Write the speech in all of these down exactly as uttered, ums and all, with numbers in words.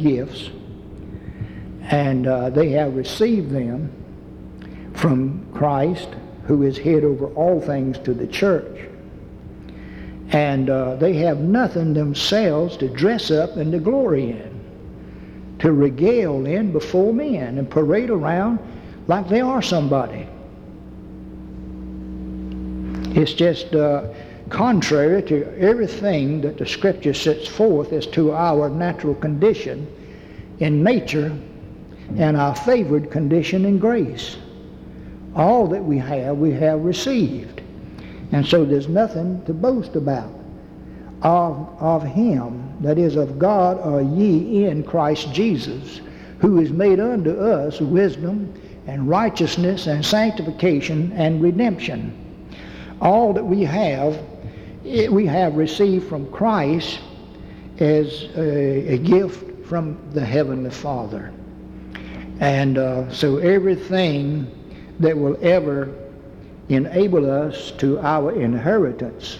gifts, and uh, they have received them from Christ, who is head over all things to the church. And uh, they have nothing themselves to dress up and to glory in, to regale in before men and parade around like they are somebody. It's just uh, contrary to everything that the Scripture sets forth as to our natural condition in nature and our favored condition in grace. All that we have, we have received. And so there's nothing to boast about. Of, of him, that is of God, are ye in Christ Jesus, who is made unto us wisdom and righteousness and sanctification and redemption. All that we have, it, we have received from Christ as a, a gift from the Heavenly Father. And uh, so everything that will ever enable us to our inheritance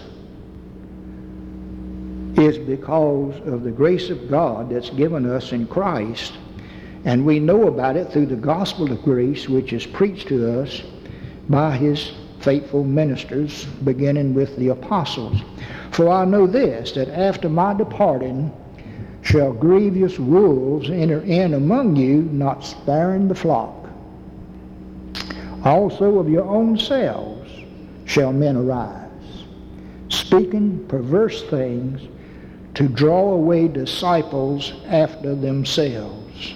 is because of the grace of God that's given us in Christ. And we know about it through the gospel of grace, which is preached to us by his faithful ministers, beginning with the apostles. For I know this, that after my departing shall grievous wolves enter in among you, not sparing the flock. Also of your own selves shall men arise, speaking perverse things, to draw away disciples after themselves.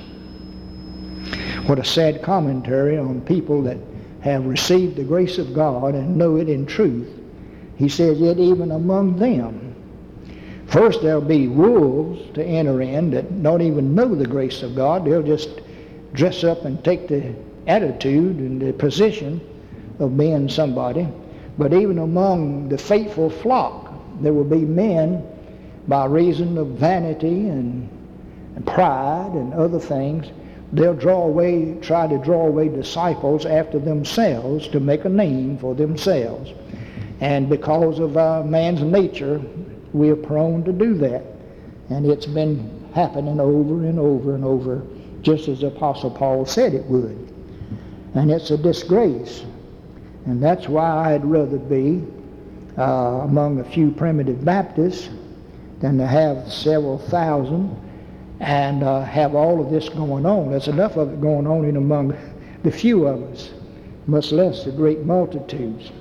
What a sad commentary on people that have received the grace of God and know it in truth. He says, yet even among them, first there'll be wolves to enter in that don't even know the grace of God. They'll just dress up and take the attitude and the position of being somebody. But even among the faithful flock, there will be men, by reason of vanity and, and pride and other things, they'll draw away, try to draw away disciples after themselves to make a name for themselves. And because of our man's nature, we are prone to do that. And it's been happening over and over and over, just as the Apostle Paul said it would. And it's a disgrace. And that's why I'd rather be uh, among a few primitive Baptists than to have several thousand and uh, have all of this going on. There's enough of it going on in among the few of us, much less the great multitudes.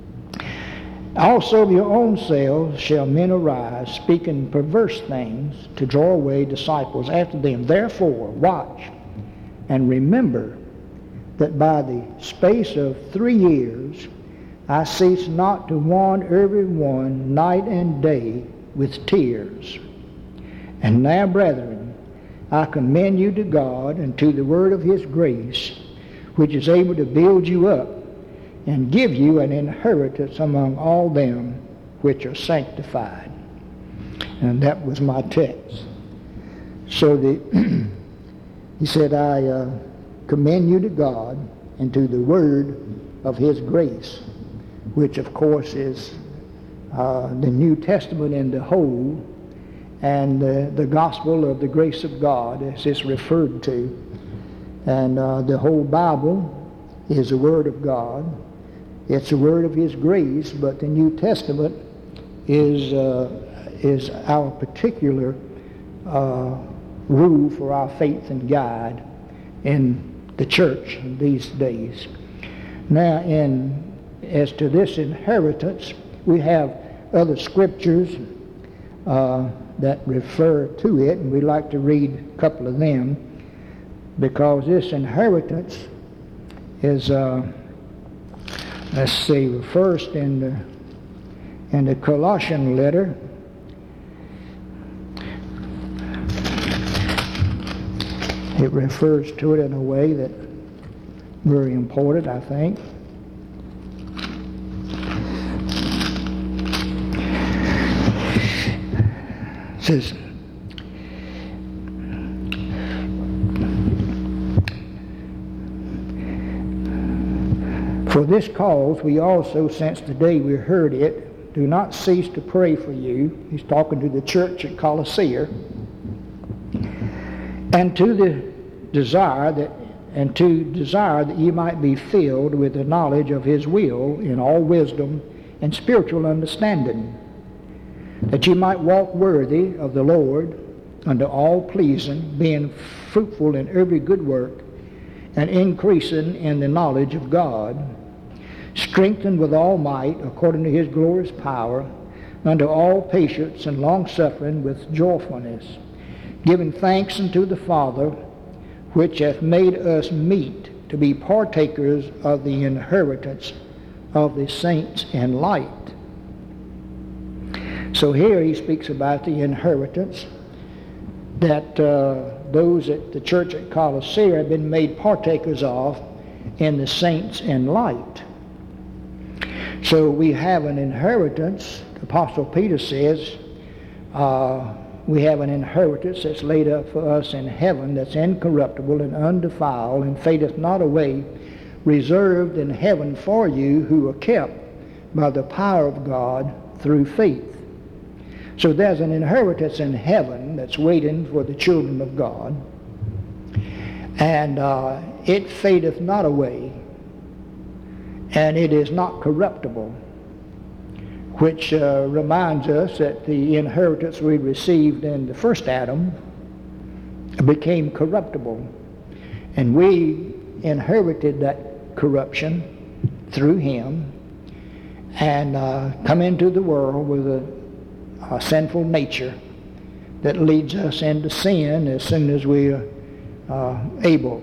Also of your own selves shall men arise, speaking perverse things, to draw away disciples after them. Therefore watch and remember that by the space of three years I cease not to warn every one night and day with tears. And now, brethren, I commend you to God and to the word of his grace, which is able to build you up and give you an inheritance among all them which are sanctified. And that was my text. So the he said, I uh, commend you to God and to the word of his grace, which of course is uh, the New Testament in the whole, and uh, the gospel of the grace of God, as it's referred to. And uh, the whole Bible is the word of God. It's the word of his grace, but the New Testament is uh, is our particular uh, rule for our faith and guide in the church in these days. Now, in as to this inheritance, we have other scriptures uh, that refer to it, and we'd like to read a couple of them, because this inheritance is, uh, let's see, first in the, in the Colossian letter, it refers to it in a way that very important, I think. It says, for this cause we also, since the day we heard it, do not cease to pray for you. He's talking to the church at Colossae. And to the desire that and to desire that ye might be filled with the knowledge of his will in all wisdom and spiritual understanding, that ye might walk worthy of the Lord unto all pleasing, being fruitful in every good work, and increasing in the knowledge of God, strengthened with all might according to his glorious power, unto all patience and longsuffering with joyfulness, giving thanks unto the Father, which hath made us meet to be partakers of the inheritance of the saints in light. So here he speaks about the inheritance that uh, those at the church at Colossae have been made partakers of in the saints in light. So we have an inheritance. The Apostle Peter says uh, we have an inheritance that's laid up for us in heaven, that's incorruptible and undefiled and fadeth not away, reserved in heaven for you who are kept by the power of God through faith. So there's an inheritance in heaven that's waiting for the children of God, and uh, it fadeth not away, and it is not corruptible, which uh, reminds us that the inheritance we received in the first Adam became corruptible, and we inherited that corruption through him and uh, come into the world with a a sinful nature that leads us into sin as soon as we are uh, able.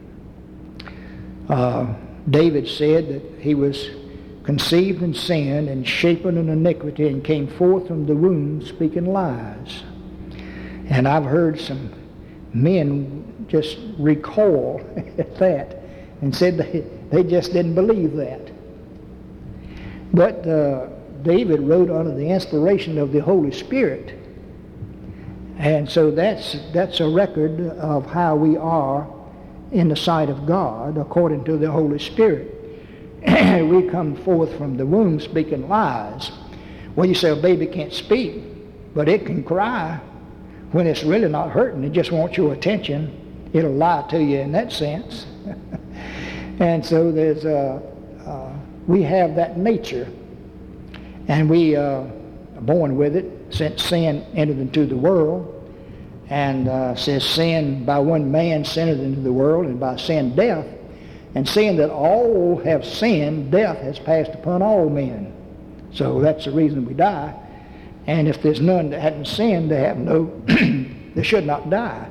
Uh, David said that he was conceived in sin and shapen in iniquity and came forth from the womb speaking lies. And I've heard some men just recoil at that and said they, they just didn't believe that. But uh, David wrote under the inspiration of the Holy Spirit. And so that's that's a record of how we are in the sight of God according to the Holy Spirit. We come forth from the womb speaking lies. Well, you say a baby can't speak, but it can cry when it's really not hurting. It just wants your attention. It'll lie to you in that sense. And so there's a, uh, we have that nature. And we uh, are born with it since sin entered into the world. And uh, says sin by one man entered into the world, and by sin death. And seeing that all have sinned, death has passed upon all men. So that's the reason we die. And if there's none that hadn't sinned, they have no, they should not die.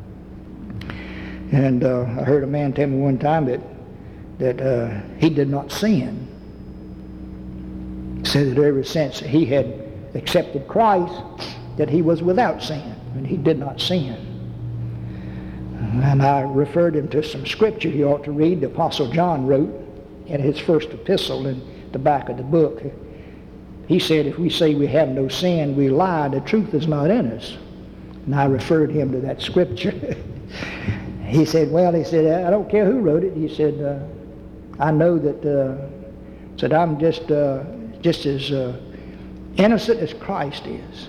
And uh, I heard a man tell me one time that that uh, he did not sin. Said that ever since he had accepted Christ, that he was without sin, and he did not sin. And I referred him to some scripture he ought to read. The Apostle John wrote in his first epistle in the back of the book. He said, if we say we have no sin, we lie, the truth is not in us. And I referred him to that scripture. He said, well, he said, I don't care who wrote it. He said, uh, I know that, uh, said I'm just... Uh, just as uh, innocent as Christ is.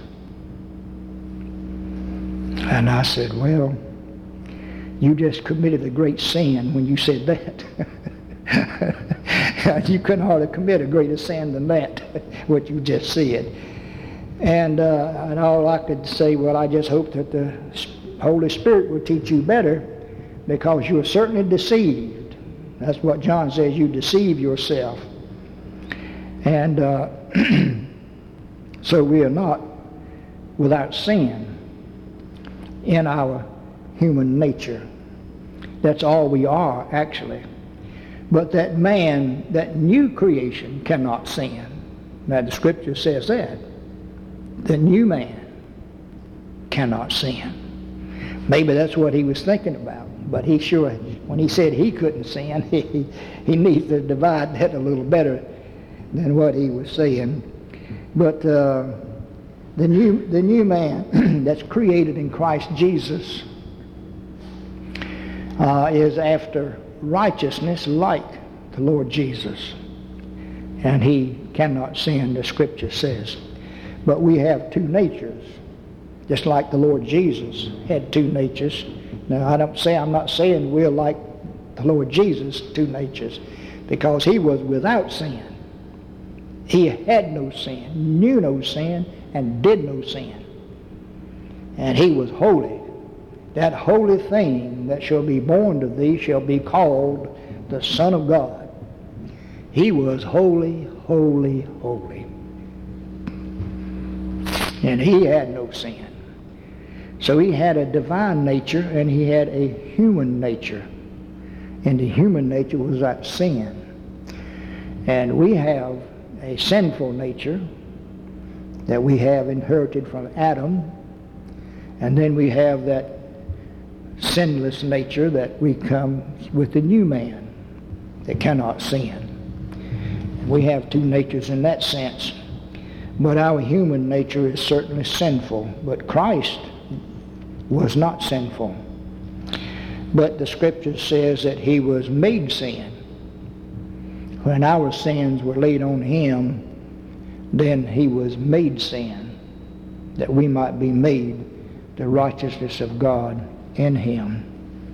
And I said, well, you just committed a great sin when you said that. You couldn't hardly commit a greater sin than that, what you just said. And, uh, and all I could say, well, I just hope that the Holy Spirit will teach you better, because you are certainly deceived. That's what John says, you deceive yourself. And uh, so we are not without sin in our human nature. That's all we are, actually. But that man, that new creation, cannot sin. Now the scripture says that. The new man cannot sin. Maybe that's what he was thinking about. But he sure, when he said he couldn't sin, he, he needs to divide that a little better than what he was saying. But uh, the new the new man that's created in Christ Jesus uh, is after righteousness like the Lord Jesus. And he cannot sin, the scripture says. But we have two natures, just like the Lord Jesus had two natures. Now, I don't say, I'm not saying we're like the Lord Jesus, two natures, because he was without sin. He had no sin, knew no sin, and did no sin. And he was holy. That holy thing that shall be born of thee shall be called the Son of God. He was holy, holy, holy. And he had no sin. So he had a divine nature and he had a human nature. And the human nature was that sin. And we have a sinful nature that we have inherited from Adam. And then we have that sinless nature that we come with the new man that cannot sin. We have two natures in that sense. But our human nature is certainly sinful. But Christ was not sinful. But the scripture says that he was made sin. When our sins were laid on him, then he was made sin, that we might be made the righteousness of God in him.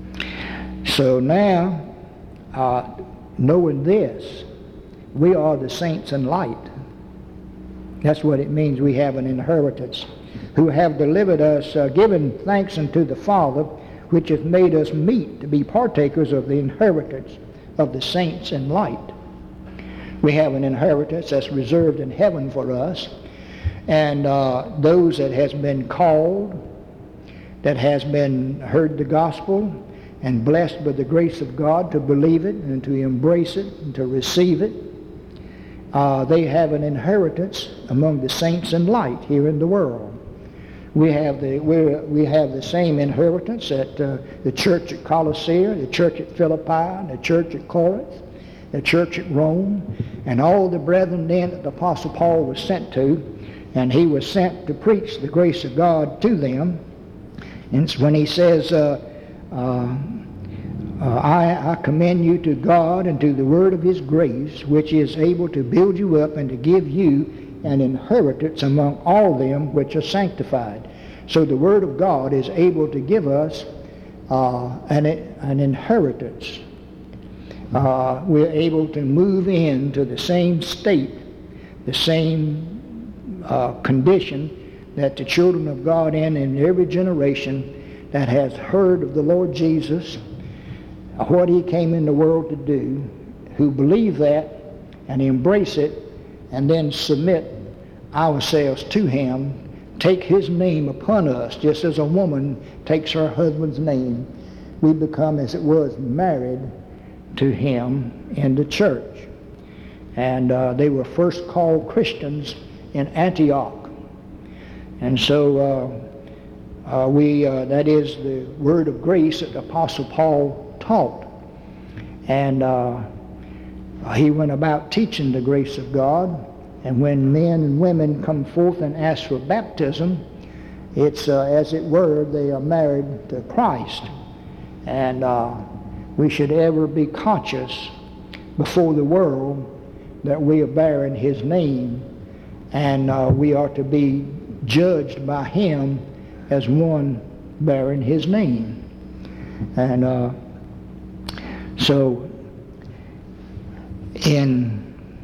So now, uh, knowing this, we are the saints in light. That's what it means. We have an inheritance, who have delivered us, uh, given thanks unto the Father, which hath made us meet to be partakers of the inheritance of the saints in light. We have an inheritance that's reserved in heaven for us, and uh, those that has been called, that has been heard the gospel and blessed by the grace of God to believe it and to embrace it and to receive it, uh, they have an inheritance among the saints in light here in the world. We have the we're, we have the same inheritance at uh, the church at Colossae, the church at Philippi, the church at Corinth, the church at Rome, and all the brethren then that the Apostle Paul was sent to, and he was sent to preach the grace of God to them. And it's when he says, uh, uh, uh, I, I commend you to God and to the word of his grace, which is able to build you up and to give you an inheritance among all them which are sanctified. So the word of God is able to give us uh, an, an inheritance. Uh, we're able to move into the same state, the same uh, condition that the children of God in in every generation that has heard of the Lord Jesus, what he came in the world to do, who believe that and embrace it and then submit ourselves to him, take his name upon us, just as a woman takes her husband's name. We become, as it was, married to him in the church. And uh, they were first called Christians in Antioch. And so uh, uh, we uh, that is the word of grace that the Apostle Paul taught. And uh, he went about teaching the grace of God. And when men and women come forth and ask for baptism, it's uh, as it were, they are married to Christ. And uh, we should ever be conscious before the world that we are bearing his name, and uh, we are to be judged by him as one bearing his name. And uh, so in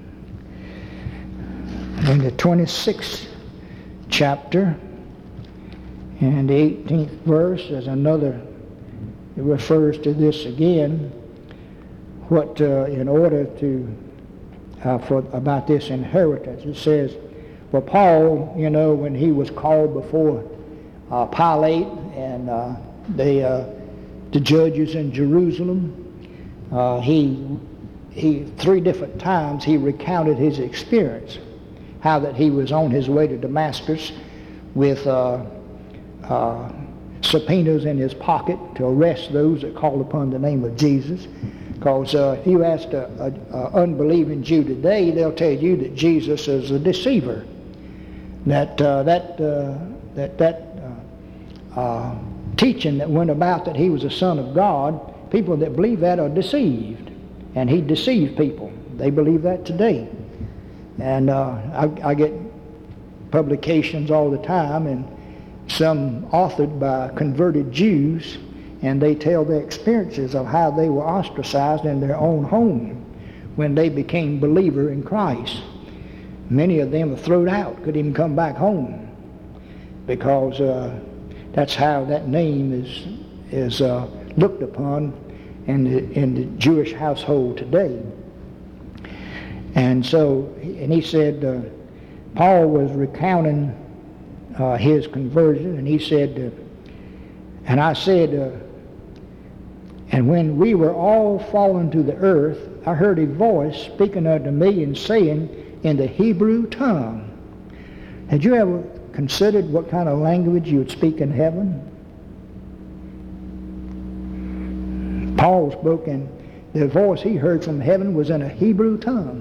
in the twenty-sixth chapter and the eighteenth verse, there's another, it refers to this again, what uh, in order to uh, for about this inheritance. It says, well, Paul, you know, when he was called before uh, Pilate and uh, the uh, the judges in Jerusalem, uh, he he three different times he recounted his experience, how that he was on his way to Damascus with uh, uh, subpoenas in his pocket to arrest those that called upon the name of Jesus. Because uh, if you ask an unbelieving Jew today, they'll tell you that Jesus is a deceiver. That uh, that uh, that that uh, uh, teaching that went about that he was a son of God, people that believe that are deceived, and he deceived people. They believe that today. And uh, I, I get publications all the time, and some authored by converted Jews, and they tell their experiences of how they were ostracized in their own home when they became believer in Christ. Many of them were thrown out, couldn't even come back home, because uh, that's how that name is is uh, looked upon in the, in the Jewish household today. And so, and he said, uh, Paul was recounting uh, his conversion, and he said, uh, and I said, uh, and when we were all fallen to the earth, I heard a voice speaking unto me and saying in the Hebrew tongue. Had you ever considered what kind of language you would speak in heaven? Paul spoke, and the voice he heard from heaven was in a Hebrew tongue.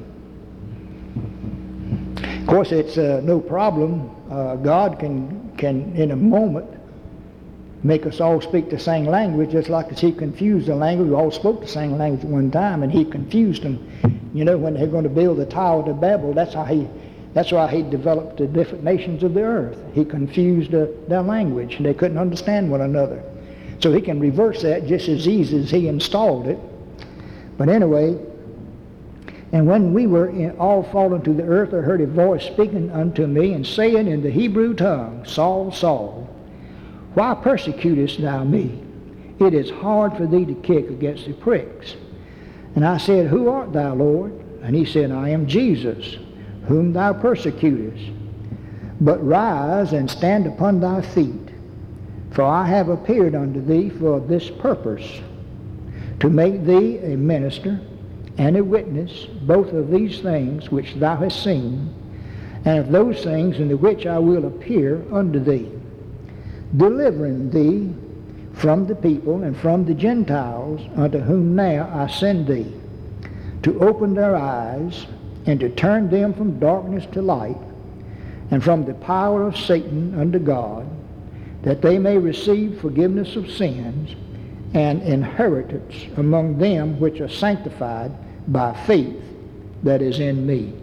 Of course, it's uh, no problem. Uh, God can, can, in a moment, make us all speak the same language, just like as he confused the language. We all spoke the same language at one time, and he confused them. You know, when they're going to build the Tower to Babel, that's how he that's why he developed the different nations of the earth. He confused uh, their language, and they couldn't understand one another. So he can reverse that just as easy as he installed it. But anyway, and when we were in, all fallen to the earth, I heard a voice speaking unto me and saying in the Hebrew tongue, Saul, Saul, why persecutest thou me? It is hard for thee to kick against the pricks. And I said, Who art thou, Lord? And he said, I am Jesus, whom thou persecutest. But rise and stand upon thy feet, for I have appeared unto thee for this purpose, to make thee a minister and a witness both of these things which thou hast seen, and of those things in the which I will appear unto thee, delivering thee from the people and from the Gentiles, unto whom now I send thee, to open their eyes and to turn them from darkness to light, and from the power of Satan unto God, that they may receive forgiveness of sins and inheritance among them which are sanctified by faith that is in me.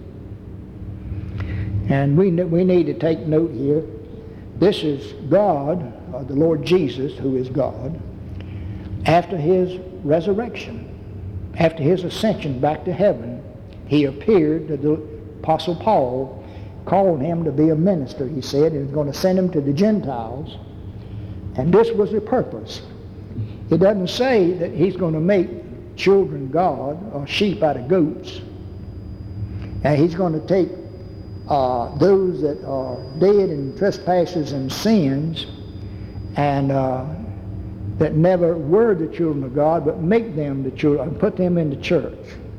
And we, we need to take note here. This is God, uh, the Lord Jesus, who is God, after his resurrection, after his ascension back to heaven. He appeared to the Apostle Paul, called him to be a minister, he said, and was going to send him to the Gentiles. And this was the purpose. It doesn't say that he's going to make children God or sheep out of goats. And he's going to take uh, those that are dead in trespasses and sins and uh, that never were the children of God, but make them the children and put them in the church.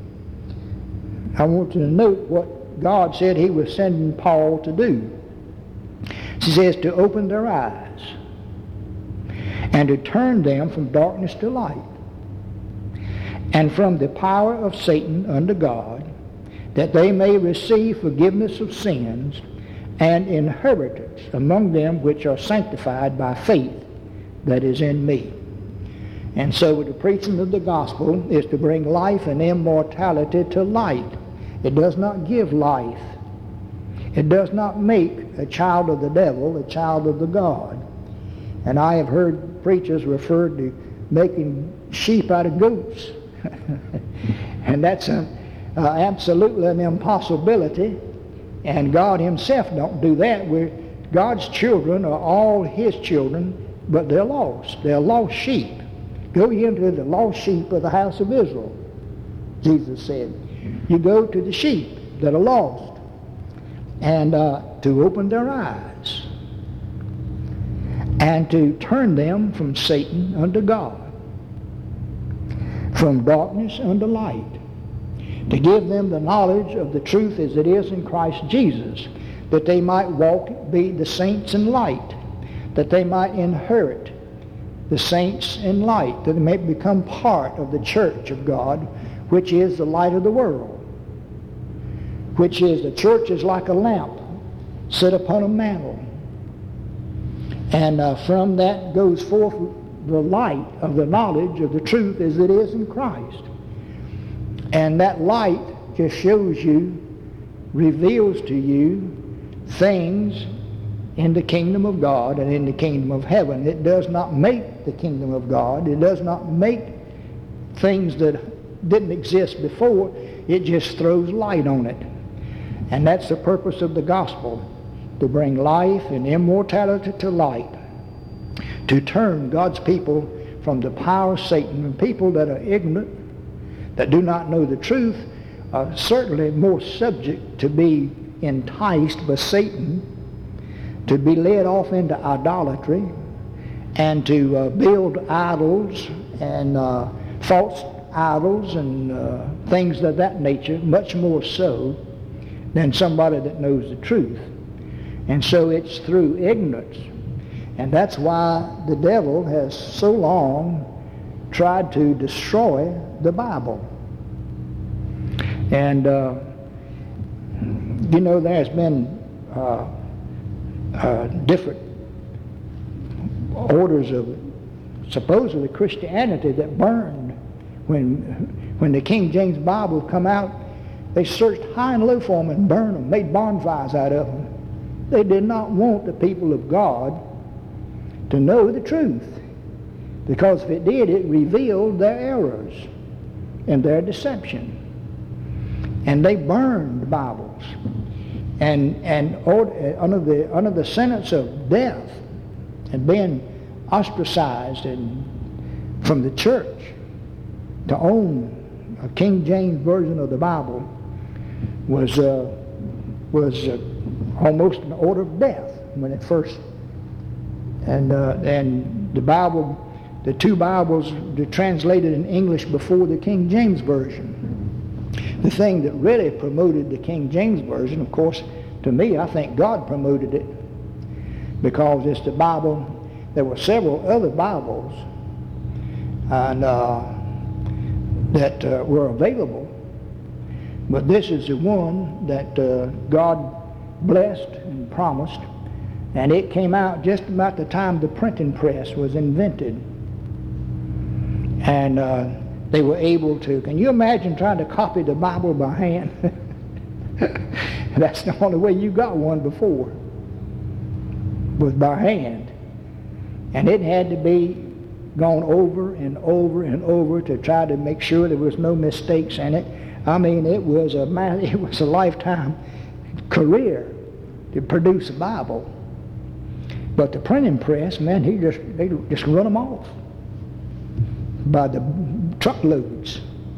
I want you to note what God said he was sending Paul to do. He says to open their eyes and to turn them from darkness to light, and from the power of Satan unto God, that they may receive forgiveness of sins and inheritance among them which are sanctified by faith that is in me. And so the preaching of the gospel is to bring life and immortality to light. It does not give life. It does not make a child of the devil a child of the God. And I have heard preachers refer to making sheep out of goats. And that's a, uh, absolutely an impossibility. And God himself don't do that. We're, God's children are all his children, but they're lost. They're lost sheep. Go ye into the lost sheep of the house of Israel, Jesus said. You go to the sheep that are lost, and uh, to open their eyes, and to turn them from Satan unto God, from darkness unto light, to give them the knowledge of the truth as it is in Christ Jesus, that they might walk, be the saints in light, that they might inherit the saints in light, that they may become part of the church of God, which is the light of the world, which is, the church is like a lamp set upon a mantle. And uh, from that goes forth the light of the knowledge of the truth as it is in Christ. And that light just shows you, reveals to you things in the kingdom of God and in the kingdom of heaven. It does not make the kingdom of God. It does not make things that didn't exist before. It just throws light on it. And that's the purpose of the gospel, to bring life and immortality to light, to turn God's people from the power of Satan. And people that are ignorant, that do not know the truth, are certainly more subject to be enticed by Satan, to be led off into idolatry, and to uh, build idols and uh, false idols and uh, things of that nature, much more so than somebody that knows the truth. And so it's through ignorance. And that's why the devil has so long tried to destroy the Bible. And, uh, you know, there's been uh, uh, different orders of supposedly Christianity that burned. When, when the King James Bible come out, they searched high and low for them and burned them, made bonfires out of them. They did not want the people of God to know the truth, because if it did, it revealed their errors and their deception. And they burned Bibles, and and under the under the sentence of death, and being ostracized and from the church. To own a King James version of the Bible was uh, was uh, almost an order of death when it first. And uh, and the Bible, the two Bibles were translated in English before the King James version. The thing that really promoted the King James version, of course, to me, I think God promoted it, because it's the Bible. There were several other Bibles, and uh, that uh, were available, but this is the one that uh, God blessed and promised, and it came out just about the time the printing press was invented. And uh, they were able to, can you imagine trying to copy the Bible by hand? That's the only way you got one before, was by hand. And it had to be gone over and over and over to try to make sure there was no mistakes in it. I mean, it was a it was a lifetime career to produce a Bible. But the printing press, man, he just they just run them off by the truckloads.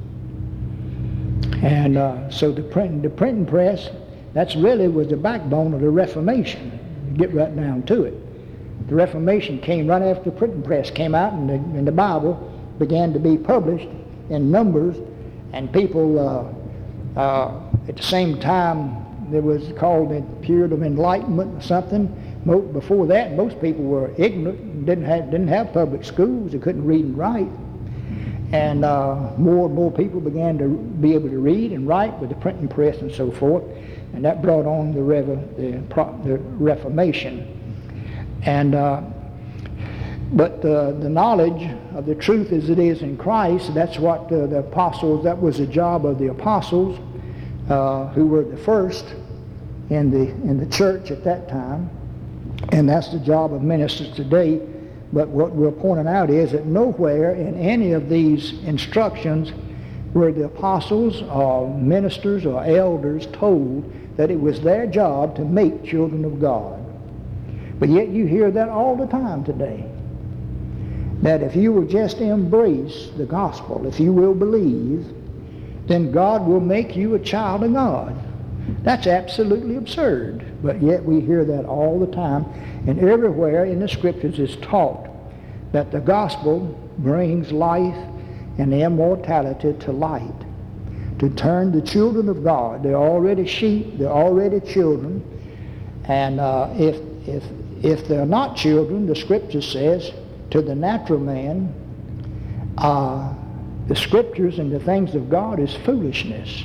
And uh, so the print the printing press, that's really was the backbone of the Reformation. Get right down to it. The Reformation came right after the printing press came out, and the, and the Bible began to be published in numbers, and people uh, uh, at the same time, there was called the period of enlightenment or something. Before that, most people were ignorant, didn't have didn't have public schools, they couldn't read and write, and uh, more and more people began to be able to read and write with the printing press and so forth, and that brought on the, Rev- the, the Reformation. And uh, but uh, the knowledge of the truth as it is in Christ, that's what uh, the apostles, that was the job of the apostles, uh, who were the first in the in the church at that time, and that's the job of ministers today. But what we're pointing out is that nowhere in any of these instructions were the apostles or ministers or elders told that it was their job to make children of God. But yet you hear that all the time today, that if you will just embrace the gospel, if you will believe, then God will make you a child of God. That's absolutely absurd. But yet we hear that all the time, and everywhere in the scriptures is taught that the gospel brings life and immortality to light, to turn the children of God. They're already sheep, they're already children, and uh, if if if they're not children, the scripture says, to the natural man, uh, the scriptures and the things of God is foolishness,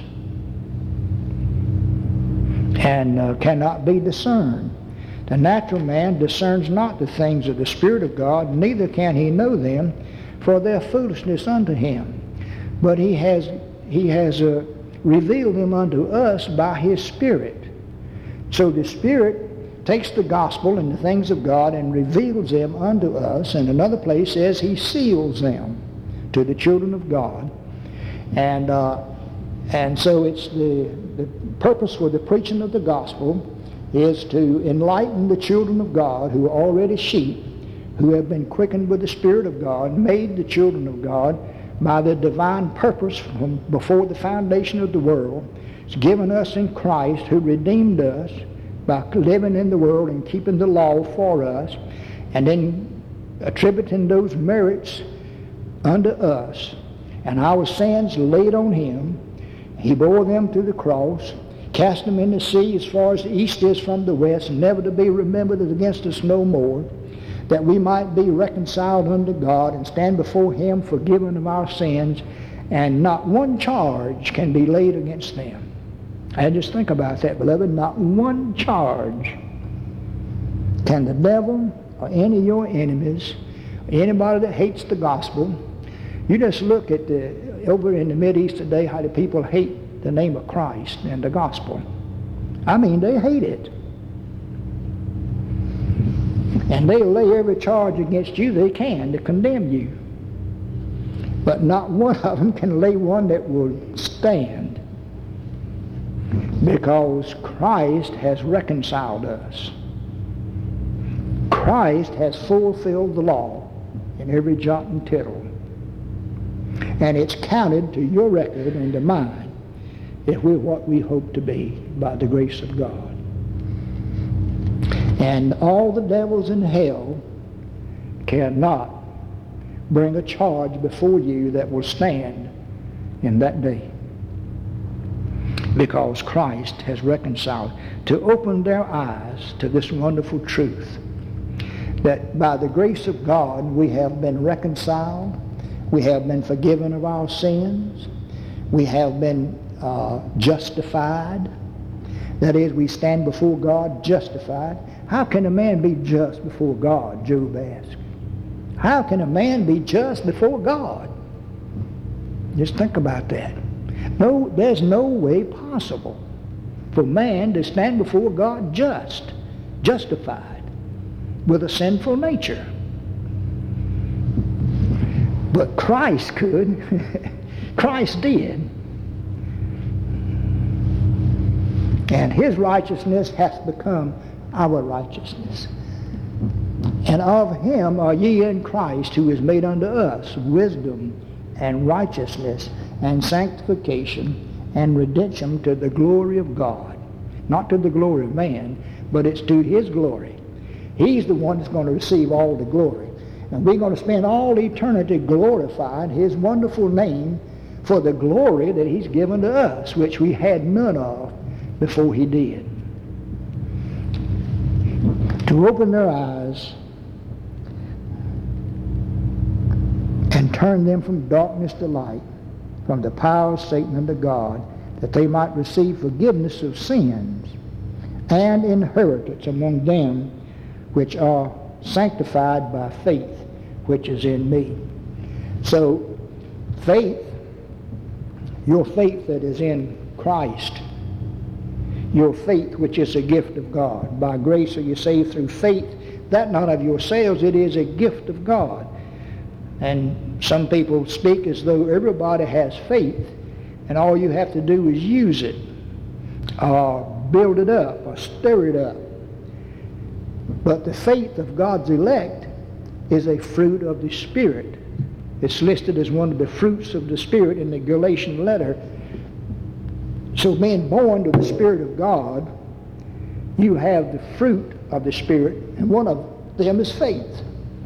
and uh, cannot be discerned. The natural man discerns not the things of the Spirit of God, neither can he know them, for they are foolishness unto him. But he has he has uh, revealed them unto us by his Spirit. So the Spirit takes the gospel and the things of God and reveals them unto us. And another place says he seals them to the children of God. And uh, and so it's the, the purpose for the preaching of the gospel is to enlighten the children of God who are already sheep, who have been quickened with the Spirit of God, made the children of God by the divine purpose from before the foundation of the world. It's given us in Christ, who redeemed us by living in the world and keeping the law for us, and then attributing those merits unto us, and our sins laid on him. He bore them to the cross, cast them in the sea as far as the east is from the west, never to be remembered against us no more, that we might be reconciled unto God and stand before him forgiven of our sins, and not one charge can be laid against them. And just think about that, beloved. Not one charge can the devil or any of your enemies, anybody that hates the gospel. You just look at the over in the Mideast today, how the people hate the name of Christ and the gospel. I mean, they hate it. And they'll lay every charge against you they can to condemn you. But not one of them can lay one that will stand, because Christ has reconciled us. Christ has fulfilled the law in every jot and tittle. And it's counted to your record and to mine if we're what we hope to be by the grace of God. And all the devils in hell cannot bring a charge before you that will stand in that day, because Christ has reconciled, to open their eyes to this wonderful truth, that by the grace of God we have been reconciled, we have been forgiven of our sins, we have been uh, justified. That is, we stand before God justified. How can a man be just before God, Job asked. How can a man be just before God? Just think about that. No, there's no way possible for man to stand before God just, justified, with a sinful nature. But Christ could. Christ did. And his righteousness has become our righteousness. And of him are ye in Christ, who is made unto us wisdom and righteousness and sanctification and redemption to the glory of God. Not to the glory of man, but it's to his glory. He's the one that's going to receive all the glory. And we're going to spend all eternity glorifying his wonderful name for the glory that he's given to us, which we had none of before he did. To open their eyes and turn them from darkness to light, from the power of Satan unto God, that they might receive forgiveness of sins and inheritance among them which are sanctified by faith which is in me. So faith, your faith that is in Christ, your faith which is a gift of God. By grace are you saved through faith, that not of yourselves, it is a gift of God. And some people speak as though everybody has faith and all you have to do is use it, or build it up, or stir it up. But the faith of God's elect is a fruit of the Spirit. It's listed as one of the fruits of the Spirit in the Galatian letter. So being born to the Spirit of God, you have the fruit of the Spirit, and one of them is faith.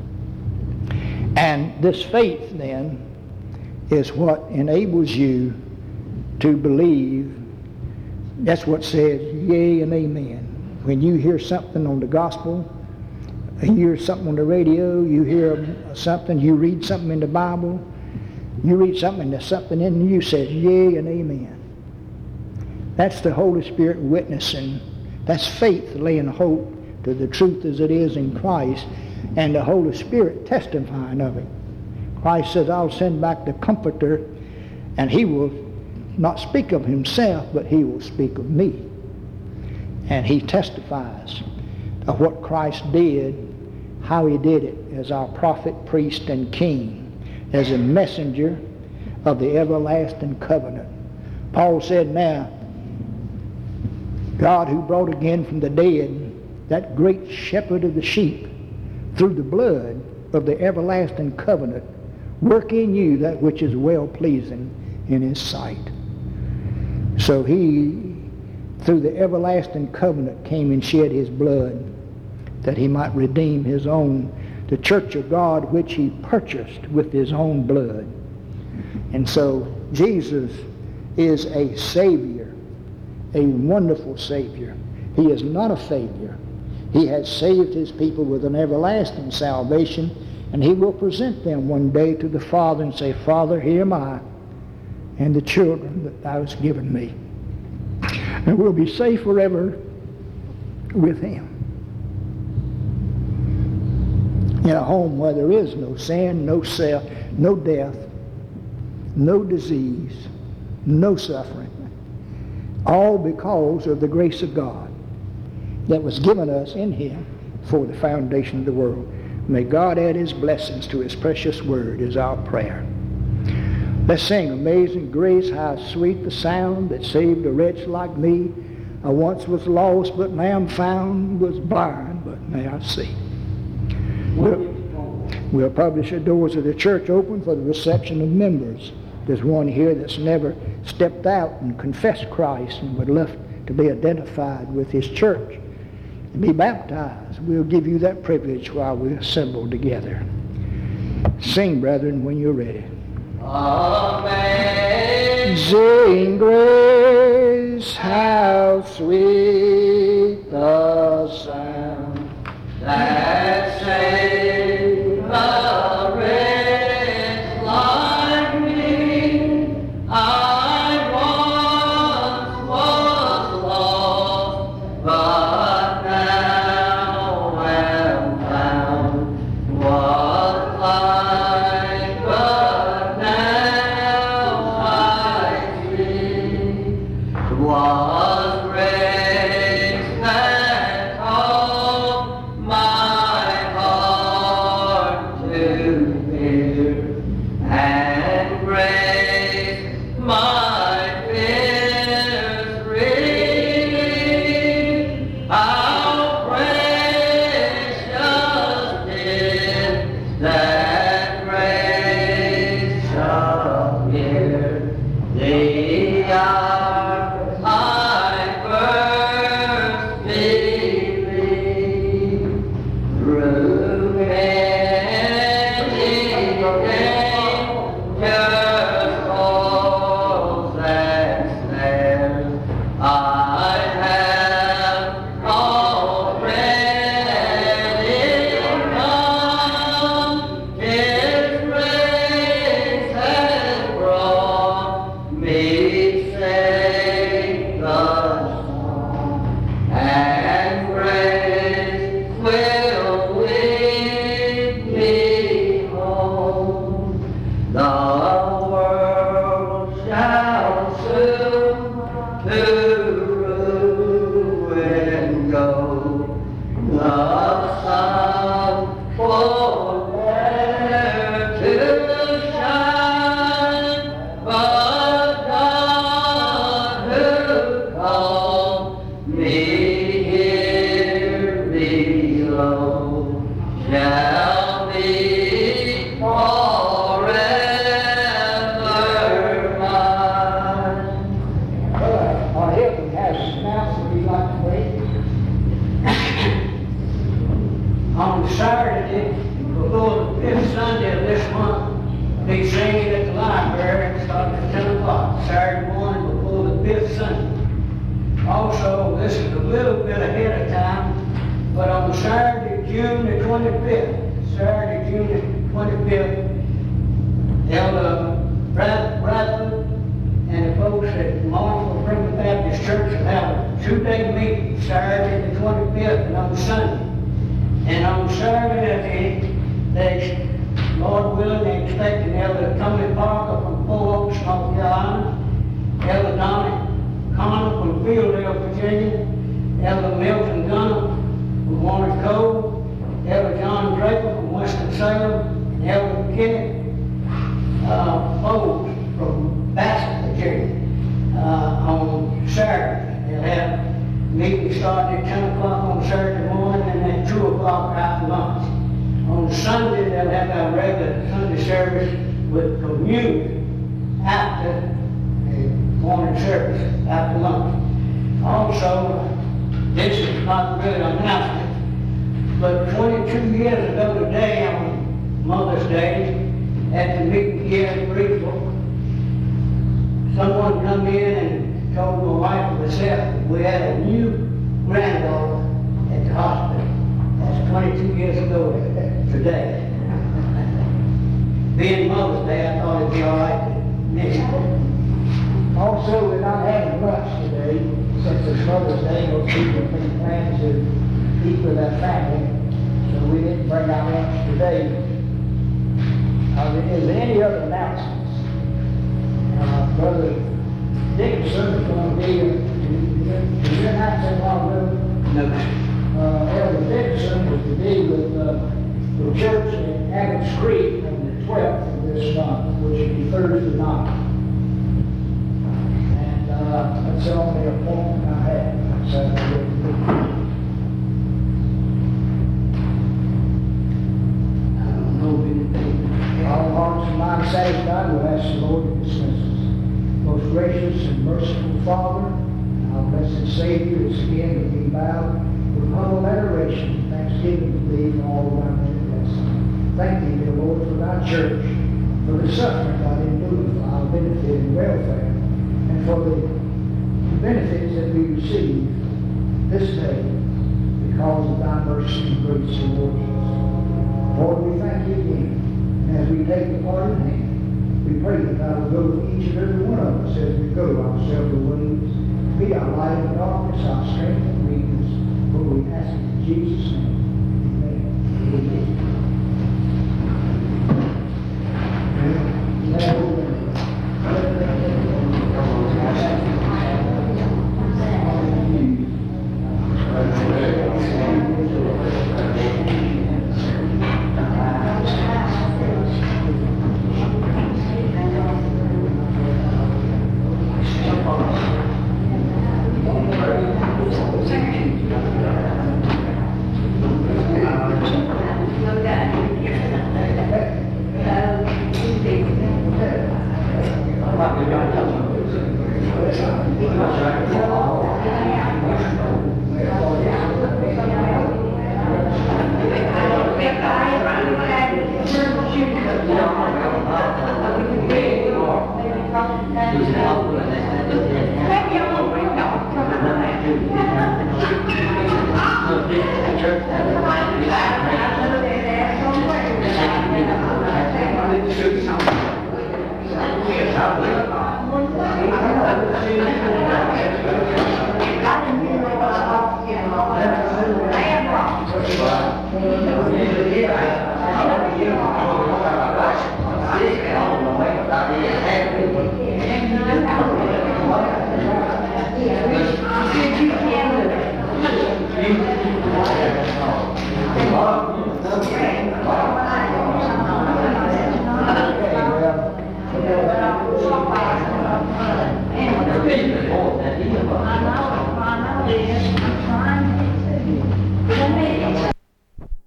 And this faith, then, is what enables you to believe. That's what says yea and amen. When you hear something on the gospel, you hear something on the radio, you hear something, you read something in the Bible, you read something and there's something in you says yea and amen. That's the Holy Spirit witnessing. That's faith laying hope to the truth as it is in Christ, and the Holy Spirit testifying of it. Christ says, I'll send back the Comforter, and he will not speak of himself, but he will speak of me. And he testifies of what Christ did, how he did it as our prophet, priest, and king, as a messenger of the everlasting covenant. Paul said, now, God who brought again from the dead that great shepherd of the sheep through the blood of the everlasting covenant, work in you that which is well-pleasing in his sight. So he, through the everlasting covenant, came and shed his blood that he might redeem his own, the church of God, which he purchased with his own blood. And so Jesus is a Savior, a wonderful Savior. He is not a failure. He has saved his people with an everlasting salvation, and he will present them one day to the Father and say, Father, here am I, and the children that thou hast given me. And we'll be safe forever with him. In a home where there is no sin, no self, no death, no disease, no suffering. All because of the grace of God that was given us in him for the foundation of the world. May God add his blessings to his precious word is our prayer. Let's sing Amazing Grace, how sweet the sound that saved a wretch like me. I once was lost, but now I'm found, was blind, but now I see. We'll, we'll publish the doors of the church open for the reception of members. There's one here that's never stepped out and confessed Christ and would love to be identified with his church and be baptized. We'll give you that privilege while we assemble together. Sing, brethren, when you're ready. Amazing grace, how sweet the sound that saved a wretch like me. I once was lost, but now am found. Was blind, but now I see. Was grace that called my heart to fear, and grace my fears relieved. How precious did that grace appear, the hour I first believed. Through many dangers, falls and snares, I have already come. His grace has brought me safe thus far, and grace will lead me home. The world shall soon to ruin go. The sun will never to shine, but God who called me here below shall be forever mine. Our Hilton has an announcement we'd like to make. On Saturday, before the fifth Sunday of this month, they singing at the library starting at ten o'clock, Saturday morning before the fifth Sunday. Also, this is a little bit ahead of time, but on Saturday, June the twenty-fifth, Saturday, June the twenty-fifth, Elder Brad Bradford and the folks at Marshall Primitive Baptist Church will have a two-day meeting, Saturday the twenty-fifth and on Sunday. And on Saturday, they, Lord willing, they expect an Elder Tony Parker from Four Oaks, North Carolina, Elder Donnie Connor from Fieldale, Virginia, Elder Milton Gunner from one loaves from basketry uh, on Saturday. They'll have meetings starting at ten o'clock on Saturday morning and at two o'clock after lunch. On Sunday, they'll have our regular Sunday service with communion after the morning service, after lunch. Also, this is not really an announcement, but twenty-two years ago today, on Mother's Day, at the meeting here in Greenville, someone come in and told my wife and myself that we had a new granddaughter at the hospital. That's twenty-two years ago today. Being Mother's Day, I thought it'd be all right to mention it. Also, we're not having lunch today, since it's Mother's Day. Most people have been planning to eat with their family, so we didn't bring our lunch today. Uh, is there any other announcements? Uh, Brother Dickinson is going to be, uh, did you announce that while ago? No. Uh, Elder Dickinson is to be with uh, the church in Abbott's Creek on the twelfth of this month, which will be Thursday night. And uh, that's the only appointment I have. So, all hearts and minds satisfied, we'll ask the Lord to dismiss us. Most gracious and merciful Father, our blessed Savior, it's again that we bow with humble adoration and thanksgiving to Thee for all of our many blessings. Thank Thee, dear Lord, for Thy church, for the suffering Thou endures for our benefit and welfare, and for the benefits that we receive this day because of Thy mercy and grace towards us. Lord, we thank You again. As we take the part in hand, we pray that Thou will go with each and every one of us as we go our several ways. Be our light in darkness, our strength and weakness. For we ask it in Jesus' name. Amen. Church.